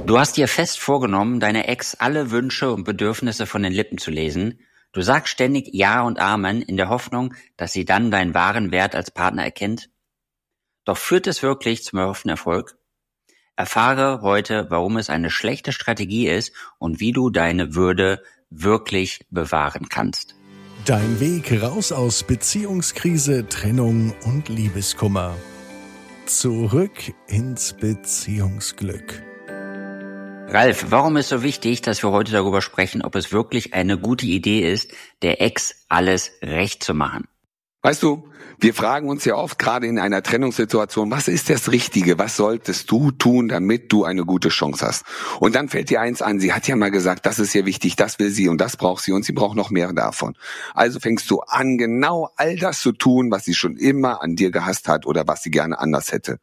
Du hast dir fest vorgenommen, deiner Ex alle Wünsche und Bedürfnisse von den Lippen zu lesen. Du sagst ständig Ja und Amen in der Hoffnung, dass sie dann deinen wahren Wert als Partner erkennt. Doch führt es wirklich zum erhofften Erfolg? Erfahre heute, warum es eine schlechte Strategie ist und wie du deine Würde wirklich bewahren kannst. Dein Weg raus aus Beziehungskrise, Trennung und Liebeskummer. Zurück ins Beziehungsglück. Ralf, warum ist so wichtig, dass wir heute darüber sprechen, ob es wirklich eine gute Idee ist, der Ex alles recht zu machen? Weißt du, wir fragen uns ja oft gerade in einer Trennungssituation, was ist das Richtige? Was solltest du tun, damit du eine gute Chance hast? Und dann fällt dir eins an, sie hat ja mal gesagt, das ist ihr wichtig, das will sie und das braucht sie und sie braucht noch mehr davon. Also fängst du an, genau all das zu tun, was sie schon immer an dir gehasst hat oder was sie gerne anders hätte.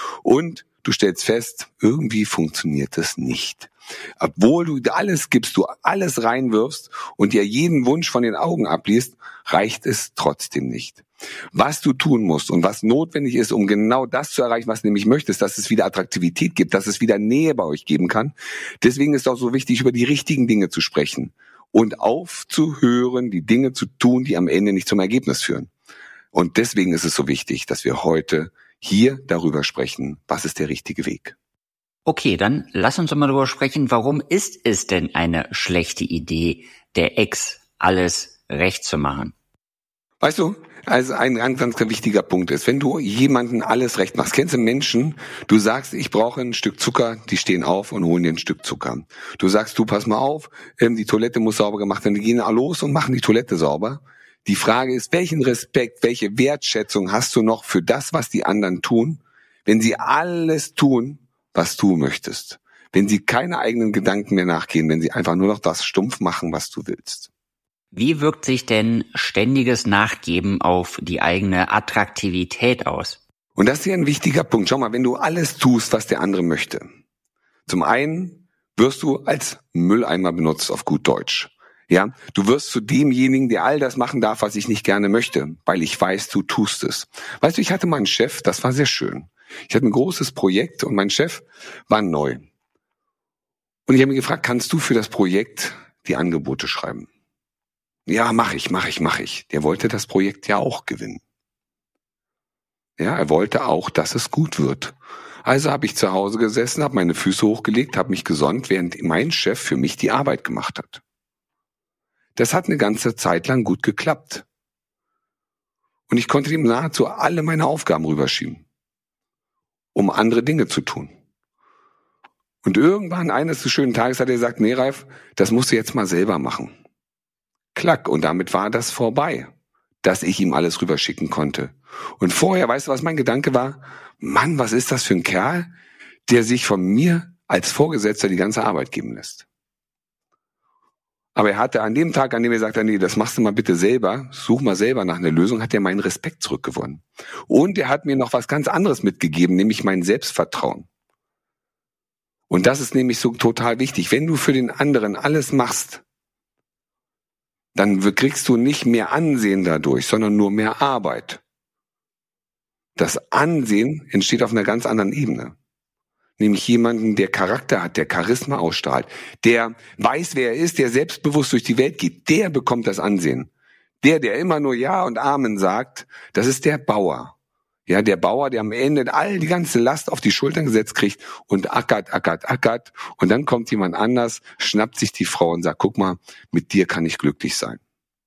Und du stellst fest, irgendwie funktioniert es nicht. Obwohl du alles gibst, du alles reinwirfst und dir jeden Wunsch von den Augen abliest, reicht es trotzdem nicht. Was du tun musst und was notwendig ist, um genau das zu erreichen, was du nämlich möchtest, dass es wieder Attraktivität gibt, dass es wieder Nähe bei euch geben kann. Deswegen ist es auch so wichtig, über die richtigen Dinge zu sprechen und aufzuhören, die Dinge zu tun, die am Ende nicht zum Ergebnis führen. Und deswegen ist es so wichtig, dass wir heute hier darüber sprechen, was ist der richtige Weg. Okay, dann lass uns mal darüber sprechen, warum ist es denn eine schlechte Idee, der Ex alles recht zu machen? Weißt du, also ein ganz, ganz wichtiger Punkt ist, wenn du jemanden alles recht machst, kennst du Menschen, du sagst, ich brauche ein Stück Zucker, die stehen auf und holen dir ein Stück Zucker. Du sagst, du pass mal auf, die Toilette muss sauber gemacht werden, die gehen los und machen die Toilette sauber. Die Frage ist, welchen Respekt, welche Wertschätzung hast du noch für das, was die anderen tun, wenn sie alles tun, was du möchtest, wenn sie keine eigenen Gedanken mehr nachgehen, wenn sie einfach nur noch das stumpf machen, was du willst. Wie wirkt sich denn ständiges Nachgeben auf die eigene Attraktivität aus? Und das ist ja ein wichtiger Punkt. Schau mal, wenn du alles tust, was der andere möchte. Zum einen wirst du als Mülleimer benutzt, auf gut Deutsch. Ja, du wirst zu demjenigen, der all das machen darf, was ich nicht gerne möchte, weil ich weiß, du tust es. Weißt du, ich hatte mal einen Chef, das war sehr schön. Ich hatte ein großes Projekt und mein Chef war neu. Und ich habe ihn gefragt, kannst du für das Projekt die Angebote schreiben? Ja, mach ich. Der wollte das Projekt ja auch gewinnen. Ja, er wollte auch, dass es gut wird. Also habe ich zu Hause gesessen, habe meine Füße hochgelegt, habe mich gesonnt, während mein Chef für mich die Arbeit gemacht hat. Das hat eine ganze Zeit lang gut geklappt. Und ich konnte ihm nahezu alle meine Aufgaben rüberschieben, um andere Dinge zu tun. Und irgendwann eines des schönen Tages hat er gesagt, nee Ralf, das musst du jetzt mal selber machen. Klack, und damit war das vorbei, dass ich ihm alles rüberschicken konnte. Und vorher, weißt du, was mein Gedanke war? Mann, was ist das für ein Kerl, der sich von mir als Vorgesetzter die ganze Arbeit geben lässt. Aber er hatte an dem Tag, an dem er sagte, nee, das machst du mal bitte selber, such mal selber nach einer Lösung, hat er meinen Respekt zurückgewonnen. Und er hat mir noch was ganz anderes mitgegeben, nämlich mein Selbstvertrauen. Und das ist nämlich so total wichtig. Wenn du für den anderen alles machst, dann kriegst du nicht mehr Ansehen dadurch, sondern nur mehr Arbeit. Das Ansehen entsteht auf einer ganz anderen Ebene. Nämlich jemanden, der Charakter hat, der Charisma ausstrahlt, der weiß, wer er ist, der selbstbewusst durch die Welt geht, der bekommt das Ansehen. Der immer nur Ja und Amen sagt, das ist der Bauer. Ja, der Bauer, der am Ende all die ganze Last auf die Schultern gesetzt kriegt und ackert. Und dann kommt jemand anders, schnappt sich die Frau und sagt, guck mal, mit dir kann ich glücklich sein.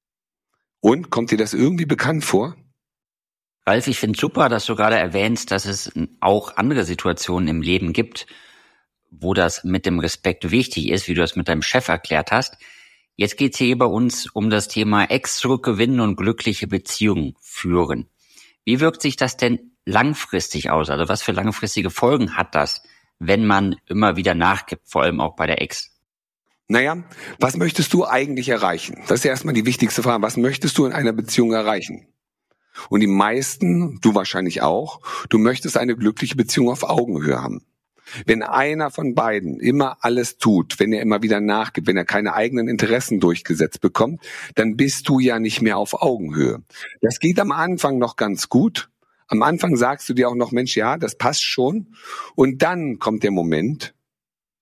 Und kommt dir das irgendwie bekannt vor? Ralf, ich finde super, dass du gerade erwähnst, dass es auch andere Situationen im Leben gibt, wo das mit dem Respekt wichtig ist, wie du das mit deinem Chef erklärt hast. Jetzt geht es hier bei uns um das Thema Ex zurückgewinnen und glückliche Beziehungen führen. Wie wirkt sich das denn langfristig aus? Also was für langfristige Folgen hat das, wenn man immer wieder nachgibt, vor allem auch bei der Ex? Naja, was möchtest du eigentlich erreichen? Das ist ja erstmal die wichtigste Frage. Was möchtest du in einer Beziehung erreichen? Und die meisten, du wahrscheinlich auch, du möchtest eine glückliche Beziehung auf Augenhöhe haben. Wenn einer von beiden immer alles tut, wenn er immer wieder nachgibt, wenn er keine eigenen Interessen durchgesetzt bekommt, dann bist du ja nicht mehr auf Augenhöhe. Das geht am Anfang noch ganz gut. Am Anfang sagst du dir auch noch, Mensch, ja, das passt schon. Und dann kommt der Moment,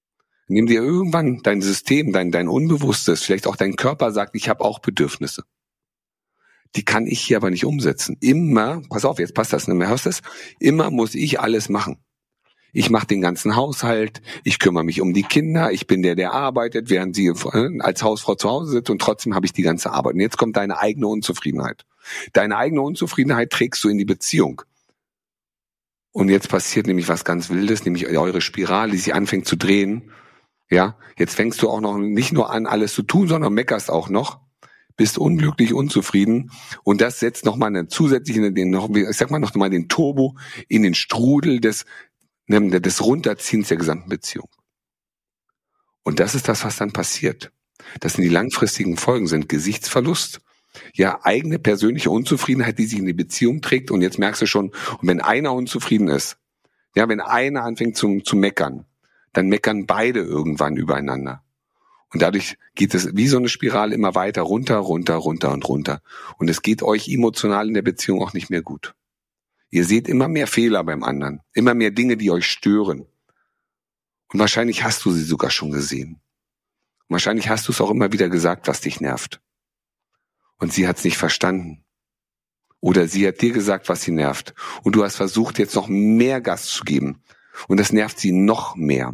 Nimm dir irgendwann dein System, dein Unbewusstes, vielleicht auch dein Körper sagt, ich habe auch Bedürfnisse. Die kann ich hier aber nicht umsetzen. Immer, pass auf, jetzt passt das nicht mehr, hörst du das? Immer muss ich alles machen. Ich mache den ganzen Haushalt, ich kümmere mich um die Kinder, ich bin der arbeitet, während sie als Hausfrau zu Hause sitzt und trotzdem habe ich die ganze Arbeit. Und jetzt kommt deine eigene Unzufriedenheit. Deine eigene Unzufriedenheit trägst du in die Beziehung. Und jetzt passiert nämlich was ganz Wildes, nämlich eure Spirale, die sich anfängt zu drehen. Ja, jetzt fängst du auch noch nicht nur an, alles zu tun, sondern meckerst auch noch, bist unglücklich, unzufrieden und das setzt nochmal einen zusätzlichen, nochmal den Turbo in den Strudel des Runterziehens der gesamten Beziehung. Und das ist das, was dann passiert. Das sind die langfristigen Folgen, sind Gesichtsverlust, ja, eigene persönliche Unzufriedenheit, die sich in die Beziehung trägt und jetzt merkst du schon, und wenn einer unzufrieden ist, ja, wenn einer anfängt zu meckern, dann meckern beide irgendwann übereinander. Und dadurch geht es wie so eine Spirale immer weiter runter, runter, runter und runter. Und es geht euch emotional in der Beziehung auch nicht mehr gut. Ihr seht immer mehr Fehler beim anderen, immer mehr Dinge, die euch stören. Und wahrscheinlich hast du sie sogar schon gesehen. Und wahrscheinlich hast du es auch immer wieder gesagt, was dich nervt. Und sie hat es nicht verstanden. Oder sie hat dir gesagt, was sie nervt. Und du hast versucht, jetzt noch mehr Gas zu geben. Und das nervt sie noch mehr.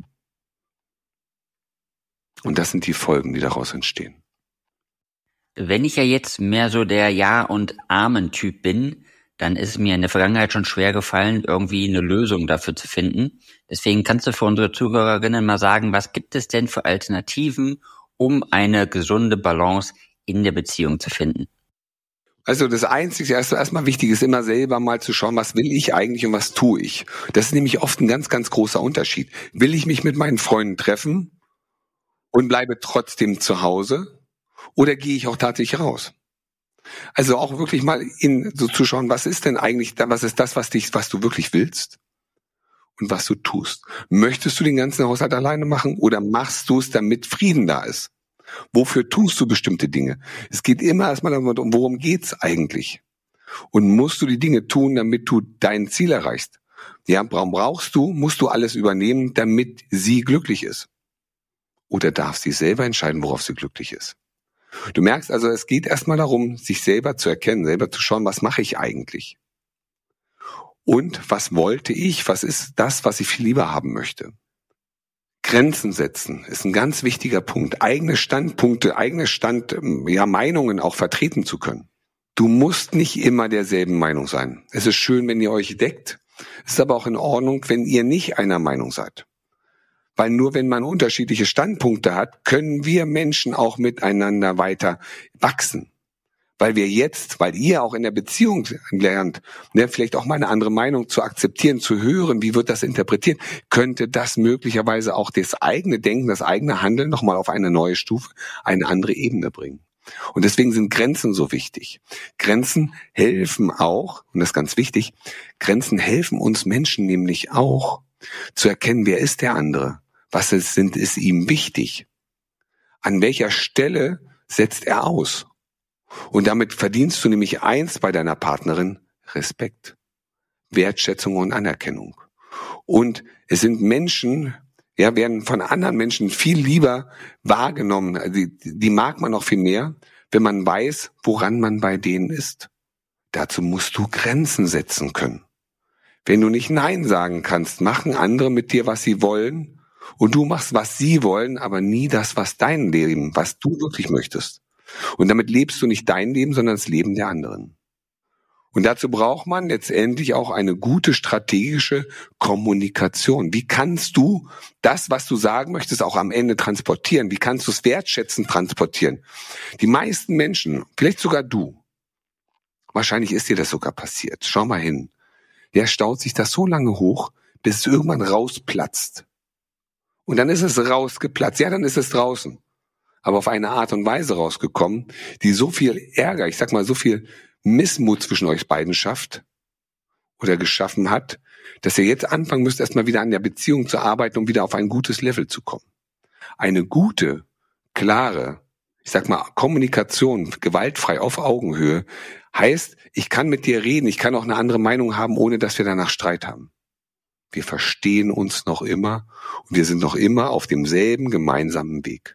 Und das sind die Folgen, die daraus entstehen. Wenn ich ja jetzt mehr so der Ja- und Amen-Typ bin, dann ist es mir in der Vergangenheit schon schwer gefallen, irgendwie eine Lösung dafür zu finden. Deswegen kannst du für unsere Zuhörerinnen mal sagen, was gibt es denn für Alternativen, um eine gesunde Balance in der Beziehung zu finden? Also das Einzige, erstmal wichtig ist immer selber mal zu schauen, was will ich eigentlich und was tue ich. Das ist nämlich oft ein ganz, ganz großer Unterschied. Will ich mich mit meinen Freunden treffen und bleibe trotzdem zu Hause oder gehe ich auch tatsächlich raus? Also auch wirklich mal so zu schauen, was ist denn eigentlich, was ist das, was du wirklich willst und was du tust. Möchtest du den ganzen Haushalt alleine machen oder machst du es, damit Frieden da ist? Wofür tust du bestimmte Dinge? Es geht immer erstmal darum, worum geht's eigentlich? Und musst du die Dinge tun, damit du dein Ziel erreichst? Ja, musst du alles übernehmen, damit sie glücklich ist? Oder darf sie selber entscheiden, worauf sie glücklich ist? Du merkst also, es geht erstmal darum, sich selber zu erkennen, selber zu schauen, was mache ich eigentlich? Und was wollte ich? Was ist das, was ich viel lieber haben möchte? Grenzen setzen ist ein ganz wichtiger Punkt. Eigene Standpunkte, Meinungen auch vertreten zu können. Du musst nicht immer derselben Meinung sein. Es ist schön, wenn ihr euch deckt. Es ist aber auch in Ordnung, wenn ihr nicht einer Meinung seid. Weil nur wenn man unterschiedliche Standpunkte hat, können wir Menschen auch miteinander weiter wachsen. Weil ihr auch in der Beziehung lernt, vielleicht auch mal eine andere Meinung zu akzeptieren, zu hören, wie wird das interpretiert, könnte das möglicherweise auch das eigene Denken, das eigene Handeln nochmal auf eine neue Stufe, eine andere Ebene bringen. Und deswegen sind Grenzen so wichtig. Grenzen helfen auch, und das ist ganz wichtig, Grenzen helfen uns Menschen nämlich auch zu erkennen, wer ist der andere, was ist ihm wichtig, an welcher Stelle setzt er aus. Und damit verdienst du nämlich eins bei deiner Partnerin: Respekt, Wertschätzung und Anerkennung. Und es sind Menschen, werden von anderen Menschen viel lieber wahrgenommen. Die mag man auch viel mehr, wenn man weiß, woran man bei denen ist. Dazu musst du Grenzen setzen können. Wenn du nicht Nein sagen kannst, machen andere mit dir, was sie wollen, und du machst, was sie wollen, aber nie das, was dein Leben, was du wirklich möchtest. Und damit lebst du nicht dein Leben, sondern das Leben der anderen. Und dazu braucht man letztendlich auch eine gute strategische Kommunikation. Wie kannst du das, was du sagen möchtest, auch am Ende transportieren? Wie kannst du es wertschätzend transportieren? Die meisten Menschen, vielleicht sogar du, wahrscheinlich ist dir das sogar passiert. Schau mal hin. Staut sich das so lange hoch, bis es irgendwann rausplatzt. Und dann ist es rausgeplatzt. Ja, dann ist es draußen. Aber auf eine Art und Weise rausgekommen, die so viel Ärger, so viel Missmut zwischen euch beiden schafft oder geschaffen hat, dass ihr jetzt anfangen müsst, erstmal wieder an der Beziehung zu arbeiten, um wieder auf ein gutes Level zu kommen. Eine gute, klare, Kommunikation, gewaltfrei auf Augenhöhe, heißt, ich kann mit dir reden, ich kann auch eine andere Meinung haben, ohne dass wir danach Streit haben. wir verstehen uns noch immer und wir sind noch immer auf demselben gemeinsamen Weg.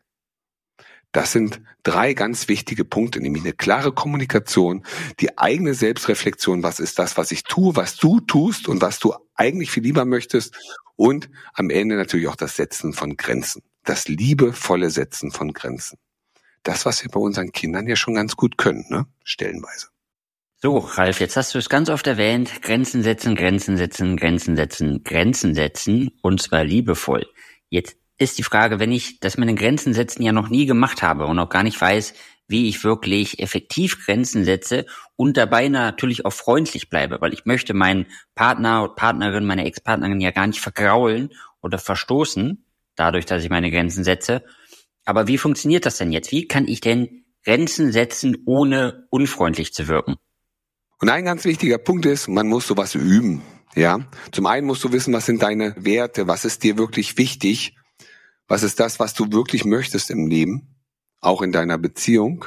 Das sind 3 ganz wichtige Punkte, nämlich eine klare Kommunikation, die eigene Selbstreflexion, was ist das, was ich tue, was du tust und was du eigentlich viel lieber möchtest, und am Ende natürlich auch das Setzen von Grenzen, das liebevolle Setzen von Grenzen. Das, was wir bei unseren Kindern ja schon ganz gut können, ne? Stellenweise. So, Ralf, jetzt hast du es ganz oft erwähnt, Grenzen setzen, Grenzen setzen, Grenzen setzen, Grenzen setzen, und zwar liebevoll. Jetzt ist die Frage, wenn ich das mit den Grenzen setzen ja noch nie gemacht habe und auch gar nicht weiß, wie ich wirklich effektiv Grenzen setze und dabei natürlich auch freundlich bleibe, weil ich möchte meinen Partner oder Partnerin, meine Ex-Partnerin ja gar nicht vergraulen oder verstoßen, dadurch, dass ich meine Grenzen setze. Aber wie funktioniert das denn jetzt? Wie kann ich denn Grenzen setzen, ohne unfreundlich zu wirken? Und ein ganz wichtiger Punkt ist, man muss sowas üben. Ja, zum einen musst du wissen, was sind deine Werte, was ist dir wirklich wichtig, was ist das, was du wirklich möchtest im Leben, auch in deiner Beziehung.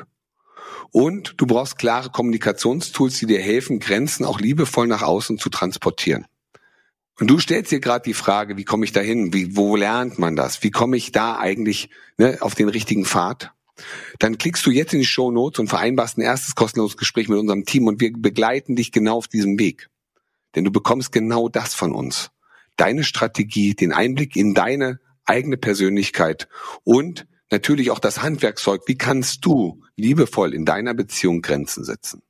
Und du brauchst klare Kommunikationstools, die dir helfen, Grenzen auch liebevoll nach außen zu transportieren. Und du stellst dir gerade die Frage, wie komme ich da hin? Wo lernt man das? Wie komme ich da eigentlich auf den richtigen Pfad? Dann klickst du jetzt in die Shownotes und vereinbarst ein erstes kostenloses Gespräch mit unserem Team und wir begleiten dich genau auf diesem Weg. Denn du bekommst genau das von uns. Deine Strategie, den Einblick in deine eigene Persönlichkeit und natürlich auch das Handwerkszeug. Wie kannst du liebevoll in deiner Beziehung Grenzen setzen?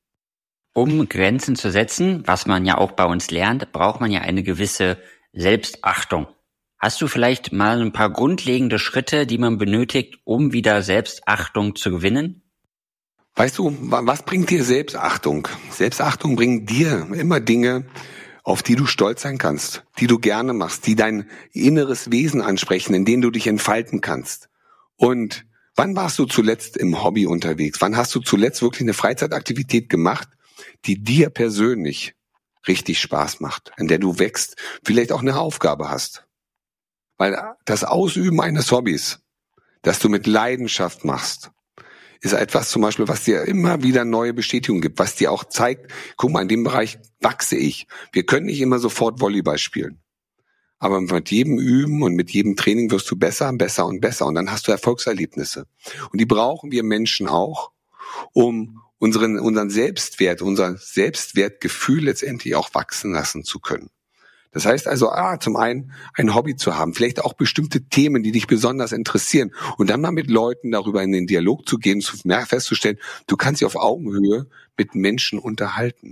Um Grenzen zu setzen, was man ja auch bei uns lernt, braucht man ja eine gewisse Selbstachtung. Hast du vielleicht mal ein paar grundlegende Schritte, die man benötigt, um wieder Selbstachtung zu gewinnen? Weißt du, was bringt dir Selbstachtung? Selbstachtung bringt dir immer Dinge, auf die du stolz sein kannst, die du gerne machst, die dein inneres Wesen ansprechen, in denen du dich entfalten kannst. Und wann warst du zuletzt im Hobby unterwegs? Wann hast du zuletzt wirklich eine Freizeitaktivität gemacht, die dir persönlich richtig Spaß macht, in der du wächst, vielleicht auch eine Aufgabe hast? Weil das Ausüben eines Hobbys, das du mit Leidenschaft machst, ist etwas zum Beispiel, was dir immer wieder neue Bestätigung gibt, was dir auch zeigt, guck mal, in dem Bereich wachse ich. Wir können nicht immer sofort Volleyball spielen. Aber mit jedem Üben und mit jedem Training wirst du besser, besser und besser. Und dann hast du Erfolgserlebnisse. Und die brauchen wir Menschen auch, um unseren Selbstwert, unser Selbstwertgefühl letztendlich auch wachsen lassen zu können. Das heißt also, zum einen ein Hobby zu haben, vielleicht auch bestimmte Themen, die dich besonders interessieren und dann mal mit Leuten darüber in den Dialog zu gehen, festzustellen, du kannst dich auf Augenhöhe mit Menschen unterhalten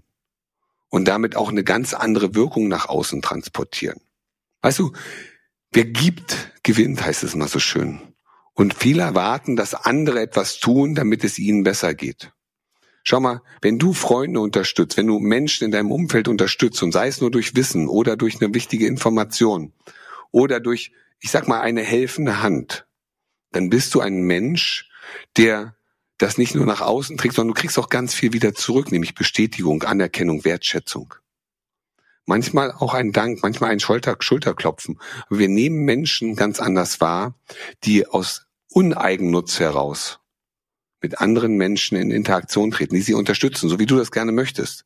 und damit auch eine ganz andere Wirkung nach außen transportieren. Weißt du, wer gibt, gewinnt, heißt es mal so schön. Und viele erwarten, dass andere etwas tun, damit es ihnen besser geht. Schau mal, wenn du Freunde unterstützt, wenn du Menschen in deinem Umfeld unterstützt und sei es nur durch Wissen oder durch eine wichtige Information oder durch, ich sag mal, eine helfende Hand, dann bist du ein Mensch, der das nicht nur nach außen trägt, sondern du kriegst auch ganz viel wieder zurück, nämlich Bestätigung, Anerkennung, Wertschätzung. Manchmal auch ein Dank, manchmal ein Schulterklopfen. Aber wir nehmen Menschen ganz anders wahr, die aus Uneigennutz heraus mit anderen Menschen in Interaktion treten, die sie unterstützen, so wie du das gerne möchtest.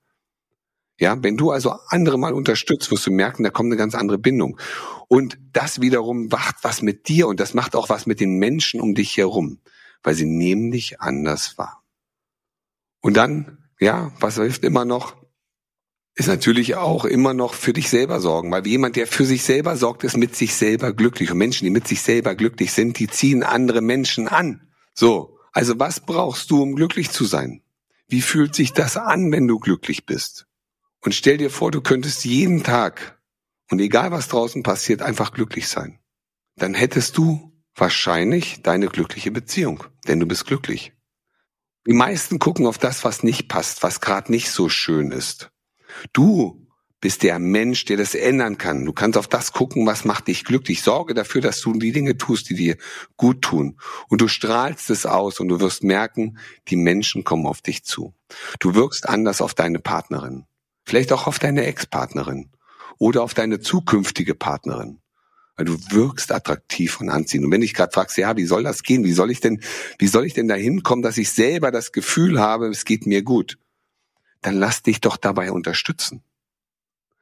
Ja, wenn du also andere mal unterstützt, wirst du merken, da kommt eine ganz andere Bindung. Und das wiederum macht was mit dir und das macht auch was mit den Menschen um dich herum, weil sie nehmen dich anders wahr. Und dann, ja, was hilft immer noch? Ist natürlich auch immer noch für dich selber sorgen, weil jemand, der für sich selber sorgt, ist mit sich selber glücklich. Und Menschen, die mit sich selber glücklich sind, die ziehen andere Menschen an. So. Also was brauchst du, um glücklich zu sein? Wie fühlt sich das an, wenn du glücklich bist? Und stell dir vor, du könntest jeden Tag, und egal was draußen passiert, einfach glücklich sein. Dann hättest du wahrscheinlich deine glückliche Beziehung, denn du bist glücklich. Die meisten gucken auf das, was nicht passt, was gerade nicht so schön ist. Du bist der Mensch, der das ändern kann. Du kannst auf das gucken, was macht dich glücklich. Sorge dafür, dass du die Dinge tust, die dir gut tun. Und du strahlst es aus und du wirst merken, die Menschen kommen auf dich zu. Du wirkst anders auf deine Partnerin. Vielleicht auch auf deine Ex-Partnerin. Oder auf deine zukünftige Partnerin. Weil du wirkst attraktiv und anziehend. Und wenn du dich gerade fragst, ja, wie soll das gehen? Wie soll ich denn dahin kommen, dass ich selber das Gefühl habe, es geht mir gut? Dann lass dich doch dabei unterstützen.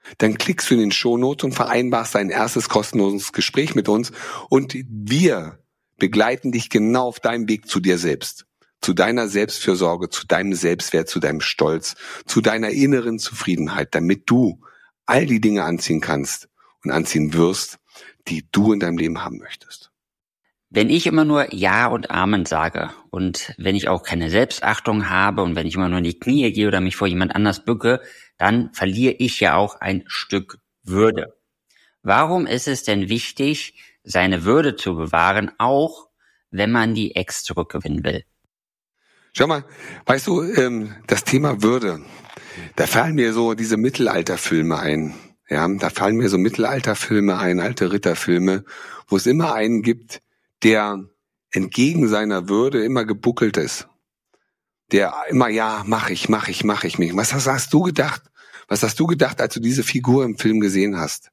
Dann klickst du in den Shownotes und vereinbarst dein erstes kostenloses Gespräch mit uns und wir begleiten dich genau auf deinem Weg zu dir selbst, zu deiner Selbstfürsorge, zu deinem Selbstwert, zu deinem Stolz, zu deiner inneren Zufriedenheit, damit du all die Dinge anziehen kannst und anziehen wirst, die du in deinem Leben haben möchtest. Wenn ich immer nur Ja und Amen sage und wenn ich auch keine Selbstachtung habe und wenn ich immer nur in die Knie gehe oder mich vor jemand anders bücke, dann verliere ich ja auch ein Stück Würde. Warum ist es denn wichtig, seine Würde zu bewahren, auch wenn man die Ex zurückgewinnen will? Schau mal, weißt du, das Thema Würde, da fallen mir so diese Mittelalterfilme ein. Ja, da fallen mir so Mittelalterfilme ein, alte Ritterfilme, wo es immer einen gibt, der entgegen seiner Würde immer gebuckelt ist. Der immer, ja, mach ich mich. Was hast du gedacht? Was hast du gedacht, als du diese Figur im Film gesehen hast?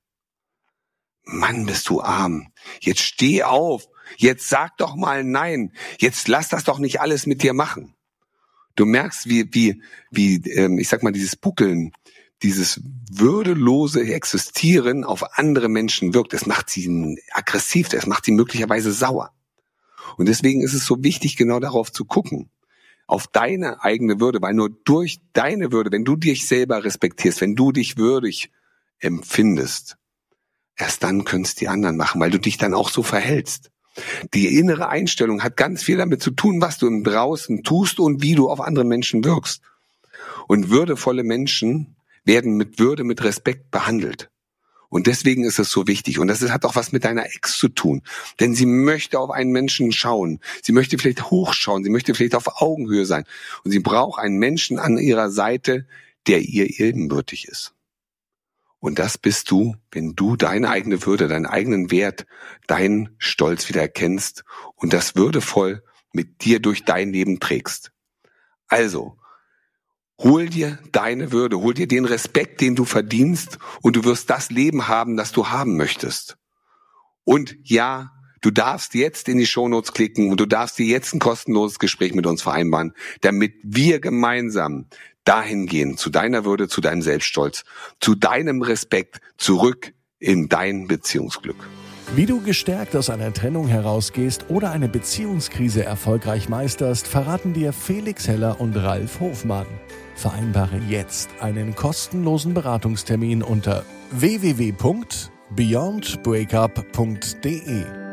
Mann, bist du arm. Jetzt steh auf. Jetzt sag doch mal nein. Jetzt lass das doch nicht alles mit dir machen. Du merkst, wie ich sag mal, dieses Buckeln, dieses würdelose Existieren auf andere Menschen wirkt. Das macht sie aggressiv, das macht sie möglicherweise sauer. Und deswegen ist es so wichtig, genau darauf zu gucken, auf deine eigene Würde, weil nur durch deine Würde, wenn du dich selber respektierst, wenn du dich würdig empfindest, erst dann können es die anderen machen, weil du dich dann auch so verhältst. Die innere Einstellung hat ganz viel damit zu tun, was du im Draußen tust und wie du auf andere Menschen wirkst. Und würdevolle Menschen werden mit Würde, mit Respekt behandelt. Und deswegen ist es so wichtig. Und das hat auch was mit deiner Ex zu tun. Denn sie möchte auf einen Menschen schauen. Sie möchte vielleicht hochschauen. Sie möchte vielleicht auf Augenhöhe sein. Und sie braucht einen Menschen an ihrer Seite, der ihr ebenbürtig ist. Und das bist du, wenn du deine eigene Würde, deinen eigenen Wert, deinen Stolz wieder erkennst und das würdevoll mit dir durch dein Leben trägst. Also, hol dir deine Würde, hol dir den Respekt, den du verdienst und du wirst das Leben haben, das du haben möchtest. Und ja, du darfst jetzt in die Shownotes klicken und du darfst dir jetzt ein kostenloses Gespräch mit uns vereinbaren, damit wir gemeinsam dahin gehen, zu deiner Würde, zu deinem Selbststolz, zu deinem Respekt, zurück in dein Beziehungsglück. Wie du gestärkt aus einer Trennung herausgehst oder eine Beziehungskrise erfolgreich meisterst, verraten dir Felix Heller und Ralf Hofmann. Vereinbare jetzt einen kostenlosen Beratungstermin unter www.beyondbreakup.de.